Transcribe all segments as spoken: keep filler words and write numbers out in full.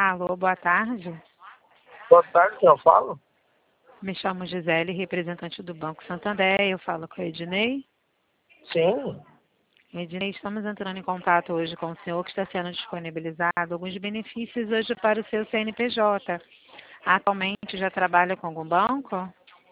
Alô, boa tarde. Boa tarde, quem eu falo? Me chamo Gisele, representante do Banco Santander. Eu falo com a Ednei. Sim. Ednei, estamos entrando em contato hoje com o senhor que está sendo disponibilizado alguns benefícios hoje para o seu C N P J. Atualmente já trabalha com algum banco?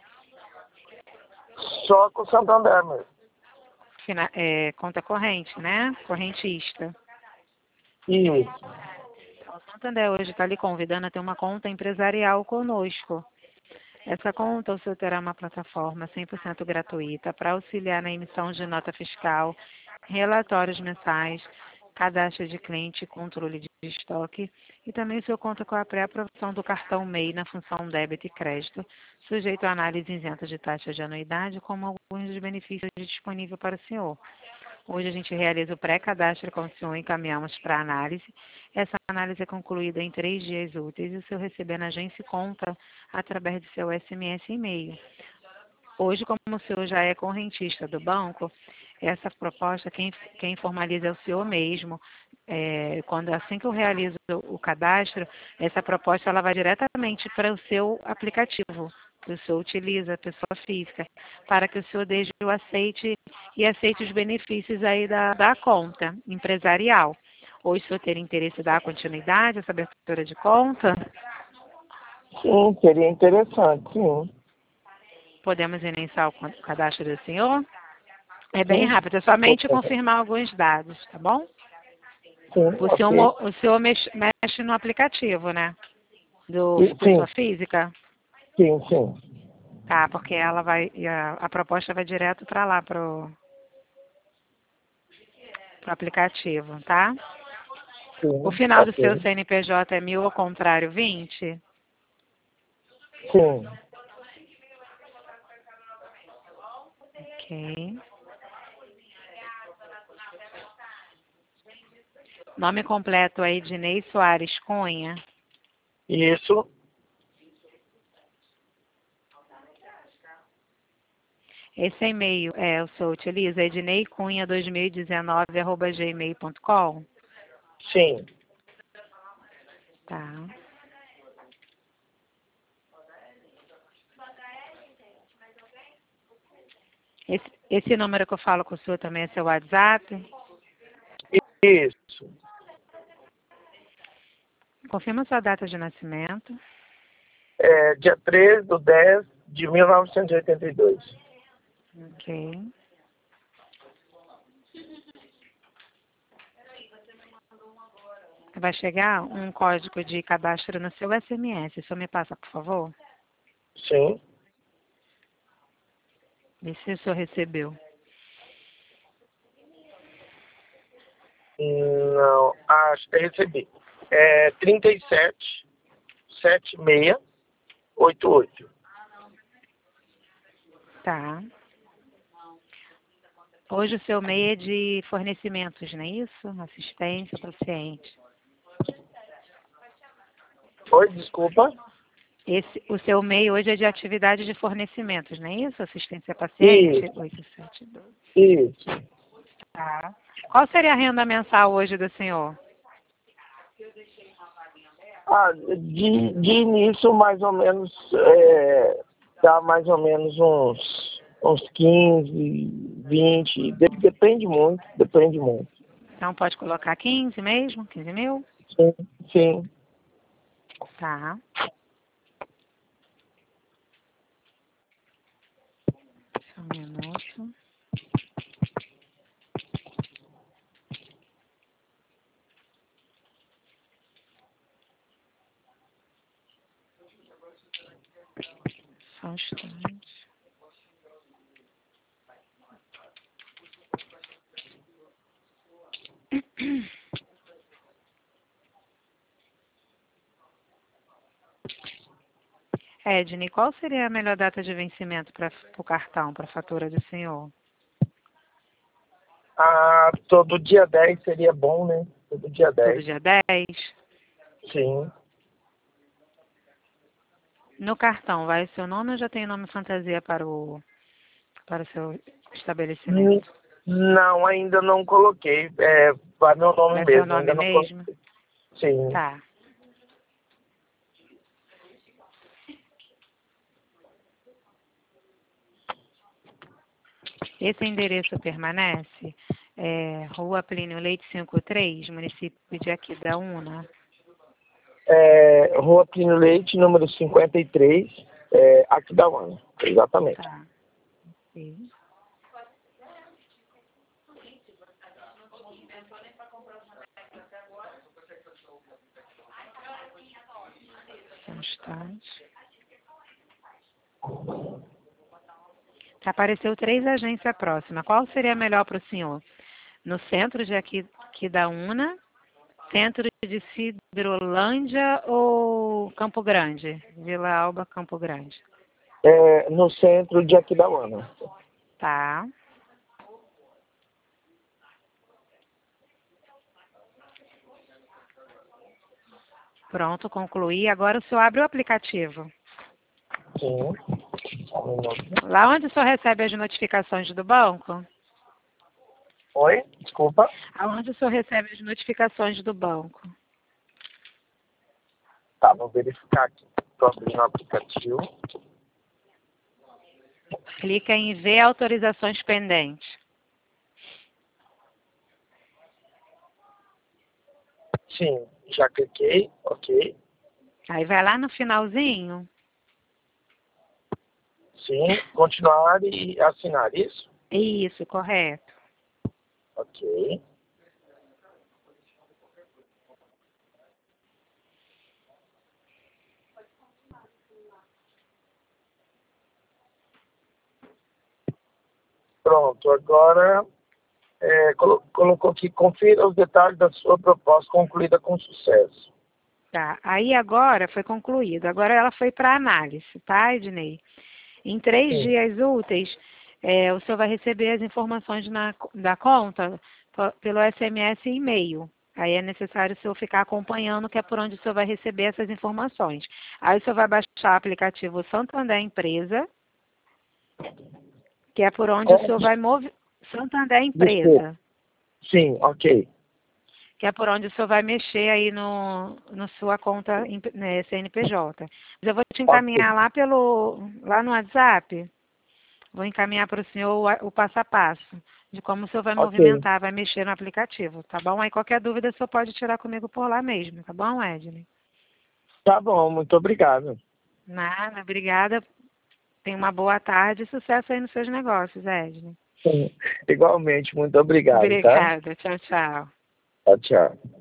Só com o Santander mesmo. Fina- é, conta corrente, né? Correntista. Isso. Então, o Santander hoje está lhe convidando a ter uma conta empresarial conosco. Essa conta, o senhor terá uma plataforma cem por cento gratuita para auxiliar na emissão de nota fiscal, relatórios mensais, cadastro de cliente, controle de estoque e também o senhor conta com a pré-aprovação do cartão M E I na função débito e crédito, sujeito a análise isenta de taxa de anuidade, como alguns dos benefícios disponíveis para o senhor. Hoje a gente realiza o pré-cadastro com o senhor e encaminhamos para análise. Essa análise é concluída em três dias úteis e o senhor receber na agência conta através do seu S M S e e-mail. Hoje, como o senhor já é correntista do banco, essa proposta, quem, quem formaliza é o senhor mesmo. É, quando, assim que eu realizo o cadastro, essa proposta ela vai diretamente para o seu aplicativo, que o senhor utiliza, a pessoa física, para que o senhor desde o aceite e aceite os benefícios aí da, da conta empresarial. Hoje, o senhor ter interesse em dar continuidade a essa abertura de conta, Sim, seria interessante, sim. podemos iniciar o cadastro do senhor? É bem Sim. rápido, é somente confirmar alguns dados, tá bom? Sim, O senhor, ok. mo- o senhor mexe, mexe no aplicativo, né? Do E- pessoa Sim, física? sim, sim. Tá, porque ela vai, e a, a proposta vai direto para lá, pro, pro aplicativo, tá? O Sim, final do seu ok. C N P J é mil ao contrário vinte? Sim. Ok. Nome completo é Ednei Soares Cunha. Isso. Esse e-mail é, o senhor utiliza edneicunha dois mil e dezenove arroba gmail ponto com? Sim. Tá. Esse, esse número que eu falo com o senhor também é seu WhatsApp? Isso. Confirma sua data de nascimento. É dia treze de dez de mil novecentos e oitenta e dois. Ok. Vai chegar um código de cadastro no seu S M S. O senhor me passa, por favor? Sim. Vê se o senhor recebeu. Não, acho que recebi. É trinta e sete, setenta e seis, oitenta e oito. Tá. Hoje o seu meio é de fornecimentos, não é isso? Assistência ao paciente. Oi, desculpa. Esse, o seu meio hoje é de atividade de fornecimentos, não é isso? Assistência a paciente? Isso, oito sete dois. isso. Tá. Qual seria a renda mensal hoje do senhor? Ah, de, de início, mais ou menos, é, dá mais ou menos uns, uns quinze, vinte, de- depende muito, depende muito. Então pode colocar quinze mesmo? quinze mil? Sim, sim. Tá. Só um minuto. Só um instante. Edney, qual seria a melhor data de vencimento para o cartão, para a fatura do senhor? Ah, todo dia dez seria bom, né? Todo dia Todo dez. dia dez? Sim. No cartão, vai o seu nome ou já tem nome fantasia para o, para o seu Hum, estabelecimento? Não, ainda não coloquei. É, vai meu nome Vai ser o mesmo, nome ainda não mesmo? coloquei. Sim. Tá. Esse endereço permanece? É, Rua Plínio Leite cinquenta e três, município de Aquidauana. É, Rua Plínio Leite, número cinquenta e três, é, Aquidauana, exatamente. Tá. Sim. Só um instante. Apareceu três agências próximas. Qual seria melhor para o senhor? No centro de aqui, Aquidauana, centro de Cidrolândia ou Campo Grande? Vila Alba, Campo Grande. É, no centro de Aquidauana. Tá. Pronto, concluí. Agora o senhor abre o aplicativo. Sim. Lá onde o senhor recebe as notificações do banco? Oi? Desculpa. Aonde o senhor recebe as notificações do banco? Tá, vou verificar aqui. Estou abrindo o aplicativo. Clica em ver autorizações pendentes. Sim, já cliquei, ok. Aí vai lá no finalzinho. Sim, continuar e assinar, isso? Isso, correto. Ok. Pronto, agora é, colo colocou aqui, confira os detalhes da sua proposta concluída com sucesso. Tá. Aí agora foi concluído. Agora ela foi para análise, tá, Ednei? Em três Sim. dias úteis, é, o senhor vai receber as informações na, da conta pelo S M S e e-mail. Aí é necessário o senhor ficar acompanhando, que é por onde o senhor vai receber essas informações. Aí o senhor vai baixar o aplicativo Santander Empresa, que é por onde É, o senhor vai mover... Santander desculpa. Empresa, Sim, ok. que é por onde o senhor vai mexer aí no, no sua conta né, C N P J. Mas eu vou te Ok. encaminhar lá, pelo, lá no WhatsApp, vou encaminhar para o senhor o, o passo a passo de como o senhor vai Ok. movimentar, vai mexer no aplicativo, tá bom? Aí qualquer dúvida o senhor pode tirar comigo por lá mesmo, tá bom, Edney? Tá bom, muito obrigado. Nada, obrigada. Tenha uma boa tarde e sucesso aí nos seus negócios, Edney. Igualmente, muito obrigado, tá? Obrigada, tchau, tchau. Tchau, tchau.